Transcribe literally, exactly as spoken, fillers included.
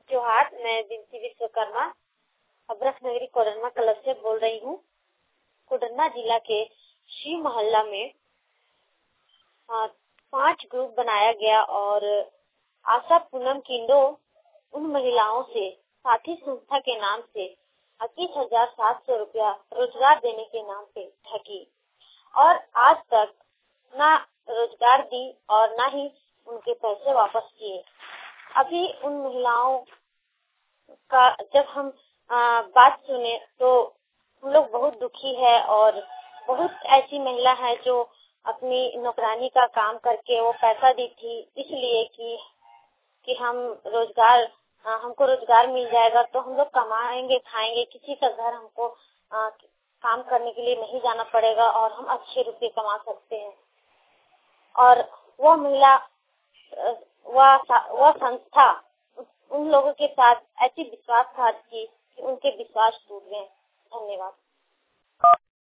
जोहार, मैं बिनती विश्वकर्मा अब्रख नगरी कोडरमा क्लब से बोल रही हूँ। कोडरमा जिला के शिव मोहल्ला में पांच ग्रुप बनाया गया और आशा पूनम किंडो उन महिलाओं से साथी संस्था के नाम से इक्कीस हजार सात सौ रुपया रोजगार देने के नाम पे ठगी और आज तक ना रोजगार दी और ना ही उनके पैसे वापस किए। अभी उन महिलाओं का जब हम आ, बात सुने तो हम लोग बहुत दुखी है और बहुत ऐसी महिला है जो अपनी नौकरानी का काम करके वो पैसा दी थी इसलिए कि कि हम रोजगार आ, हमको रोजगार मिल जाएगा तो हम लोग कमाएंगे खाएंगे, किसी का घर हमको आ, काम करने के लिए नहीं जाना पड़ेगा और हम अच्छे रुपए कमा सकते हैं। और वो महिला वह वह संस्था उन लोगों के साथ ऐसी विश्वासघात की कि उनके विश्वास टूट गए। धन्यवाद।